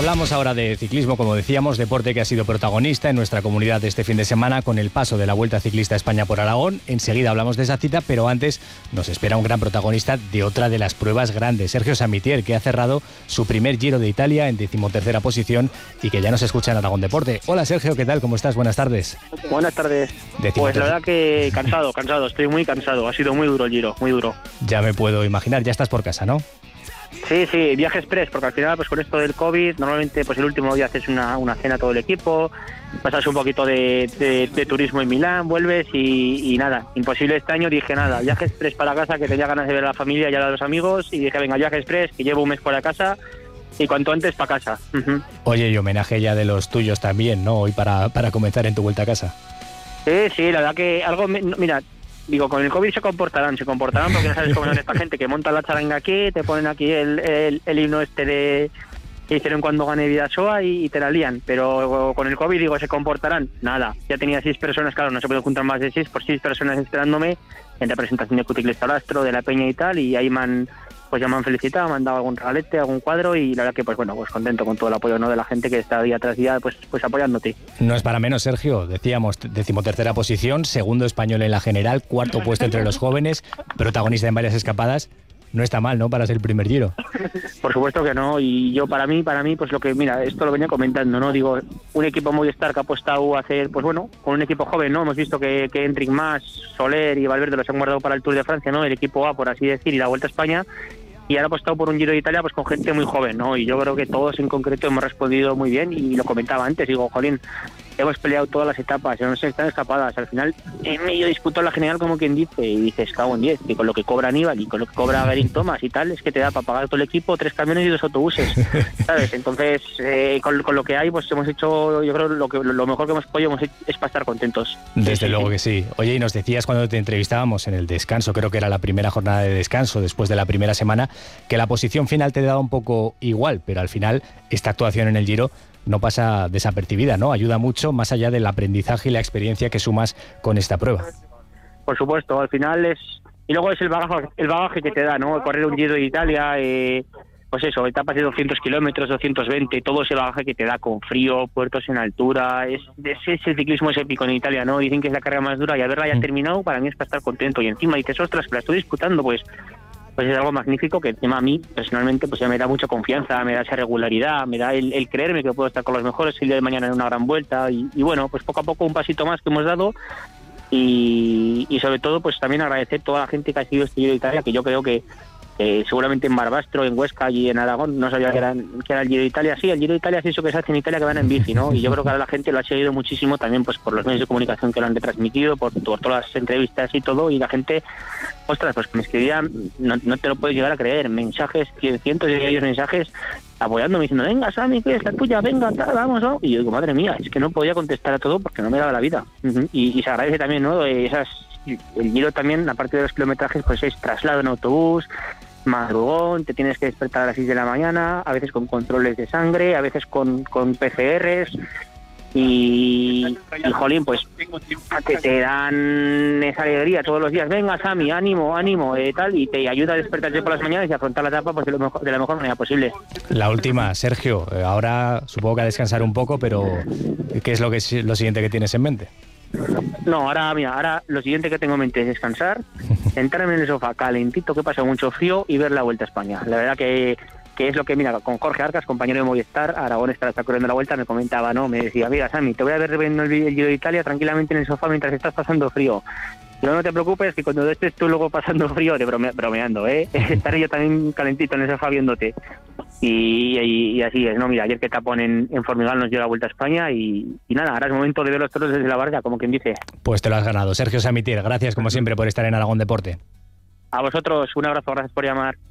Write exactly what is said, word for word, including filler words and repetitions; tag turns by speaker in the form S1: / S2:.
S1: Hablamos ahora de ciclismo, como decíamos, deporte que ha sido protagonista en nuestra comunidad este fin de semana con el paso de la Vuelta Ciclista a España por Aragón. Enseguida hablamos de esa cita, pero antes nos espera un gran protagonista de otra de las pruebas grandes, Sergio Samitier, que ha cerrado su primer Giro de Italia en decimotercera posición y que ya nos escucha en Aragón Deporte. Hola Sergio, ¿qué tal? ¿Cómo estás? Buenas tardes.
S2: Buenas tardes. Pues la verdad que cansado, cansado, estoy muy cansado, ha sido muy duro el Giro, muy duro.
S1: Ya me puedo imaginar, ya estás por casa, ¿no?
S2: Sí, sí, viaje express, porque al final pues con esto del COVID, normalmente pues el último día haces una, una cena todo el equipo, pasas un poquito de, de, de turismo en Milán, vuelves y, y nada, imposible este año, dije nada, viaje express para casa, que tenía ganas de ver a la familia y a los amigos, y dije venga, viaje express, que llevo un mes fuera de casa y cuanto antes para casa. Uh-huh.
S1: Oye, y homenaje ya de los tuyos también, ¿no? Hoy para, para comenzar en tu vuelta a casa.
S2: Sí, sí, la verdad que algo, mira... Digo, con el COVID se comportarán, se comportarán porque ya sabes cómo son esta gente que monta la charanga aquí, te ponen aquí el, el, el himno este de que hicieron cuando gané Vidasoa y, y te la lían. Pero con el COVID, digo, se comportarán. Nada, ya tenía seis personas, claro, no se pueden juntar más de seis, por seis personas esperándome en representación de Cuticlista Rastro, de la Peña y tal, y ahí me han, pues ya me han felicitado, me han dado algún regalete, algún cuadro y la verdad que pues bueno, pues contento con todo el apoyo, ¿no?, de la gente que está día tras día pues, pues apoyándote.
S1: No es para menos, Sergio, decíamos decimotercera posición, segundo español en la general, cuarto puesto entre los jóvenes, protagonista en varias escapadas. No está mal, ¿no?, para ser el primer Giro.
S2: Por supuesto que no, y yo para mí, para mí, pues lo que, mira, esto lo venía comentando, ¿no? Digo, un equipo Movistar que ha apostado a hacer, pues bueno, con un equipo joven, ¿no? Hemos visto que, que Enric Mas, Soler y Valverde los han guardado para el Tour de Francia, ¿no? El equipo A, por así decir, y la Vuelta a España, y ahora ha apostado por un Giro de Italia pues con gente muy joven, ¿no? Y yo creo que todos en concreto hemos respondido muy bien, y lo comentaba antes, digo, jolín, hemos peleado todas las etapas, no se están escapadas, al final en medio disputó la general como quien dice, y dices, cago en diez, que con lo que cobra Aníbal y con lo que cobra Geraint Thomas y tal, es que te da para pagar todo el equipo, tres camiones y dos autobuses, ¿sabes? Entonces, eh, con, con lo que hay, pues hemos hecho, yo creo, lo que lo mejor que hemos podido hemos hecho es para estar contentos.
S1: Desde
S2: sí,
S1: luego
S2: sí.
S1: que sí. Oye, y nos decías cuando te entrevistábamos en el descanso, creo que era la primera jornada de descanso después de la primera semana, que la posición final te daba un poco igual, pero al final esta actuación en el Giro no pasa desapercibida, ¿no? Ayuda mucho más allá del aprendizaje y la experiencia que sumas con esta prueba.
S2: Por supuesto, al final es... Y luego es el bagaje, el bagaje que te da, ¿no? Correr un Giro de Italia, eh, pues eso, etapas de doscientos kilómetros, doscientos veinte, todo ese bagaje que te da con frío, puertos en altura, es, es, ese ciclismo es épico en Italia, ¿no? Dicen que es la carrera más dura y haberla ya terminado, para mí es para estar contento. Y encima dices, ostras, que la estoy disputando, pues... pues es algo magnífico que encima a mí personalmente pues ya me da mucha confianza, me da esa regularidad, me da el, el creerme que puedo estar con los mejores el día de mañana en una gran vuelta y, y bueno, pues poco a poco un pasito más que hemos dado y, y sobre todo pues también agradecer a toda la gente que ha seguido este Giro de Italia, que yo creo que eh, seguramente en Barbastro, en Huesca y en Aragón no sabía que era, que era el Giro de Italia. Sí, el Giro de Italia es eso que se hace en Italia, que van en bici, ¿no? Y yo creo que ahora la gente lo ha seguido muchísimo también pues por los medios de comunicación que lo han retransmitido, por, por todas las entrevistas y todo, y la gente, ostras, pues que me escribían, no, no te lo puedes llegar a creer, mensajes, cientos de ellos mensajes apoyándome, diciendo, venga Sami, que es la tuya, venga, tal, vamos, ¿no? Y yo digo, madre mía, es que no podía contestar a todo porque no me daba la vida. Uh-huh. y, y se agradece también, ¿no? Esas, el Giro también, aparte de los kilometrajes, pues es traslado en autobús, madrugón, te tienes que despertar a las seis de la mañana, a veces con controles de sangre, a veces con, con P C Rs y, y jolín, pues que te dan esa alegría todos los días, venga Sami, ánimo, ánimo, eh, tal, y te ayuda a despertarte por las mañanas y afrontar la etapa pues, de, lo mejor, de la mejor manera posible.
S1: La última, Sergio, ahora supongo que a descansar un poco, pero ¿qué es lo, que es lo siguiente que tienes en mente?
S2: No, ahora, mira, ahora lo siguiente que tengo en mente es descansar, sentarme en el sofá calentito, que pasa mucho frío, y ver la Vuelta a España. La verdad que, que es lo que, mira, con Jorge Arcas, compañero de Movistar, Aragón está, está corriendo la Vuelta, me comentaba, ¿no? Me decía, mira, Sami, te voy a ver viendo el Giro de Italia tranquilamente en el sofá mientras estás pasando frío. Pero no te preocupes, que cuando estés tú luego pasando frío, te brome, bromeando, ¿eh? Estaré yo también calentito en el sofá viéndote. Y, y, y así es, ¿no? Mira, ayer que tapón en, en Formigal nos dio la Vuelta a España y, y nada, ahora es momento de ver los toros desde la barca, como quien dice.
S1: Pues te lo has ganado. Sergio Samitier, gracias como siempre por estar en Aragón Deporte.
S2: A vosotros, un abrazo, gracias por llamar.